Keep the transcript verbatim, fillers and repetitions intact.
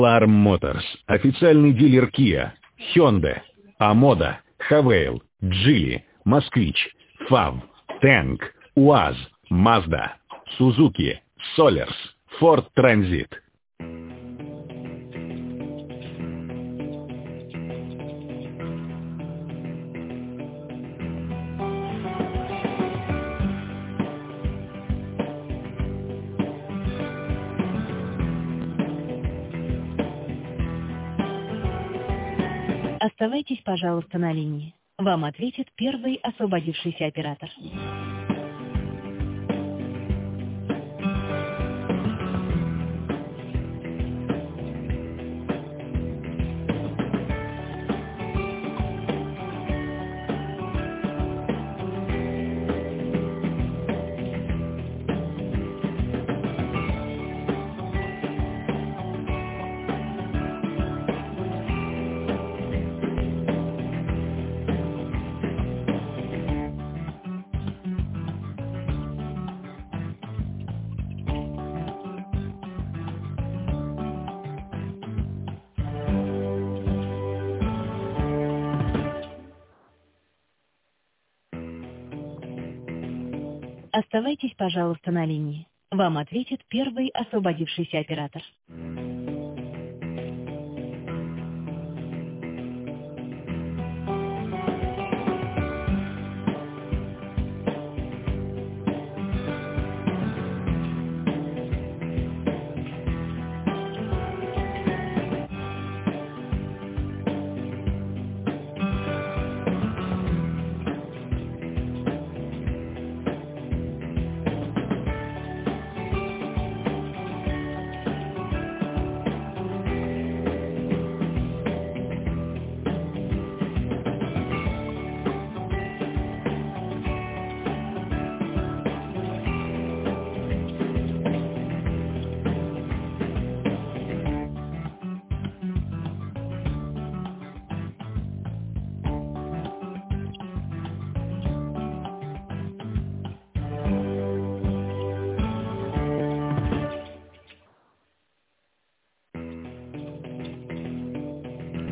Alarm Motors – официальный дилер Kia, Hyundai, Amoda, Havail, Geely, Москвич, фав, Tank, УАЗ, Mazda, Suzuki, Solers, Ford Transit. Оставайтесь, пожалуйста, на линии. Вам ответит первый освободившийся оператор. Оставайтесь, пожалуйста, на линии. Вам ответит первый освободившийся оператор.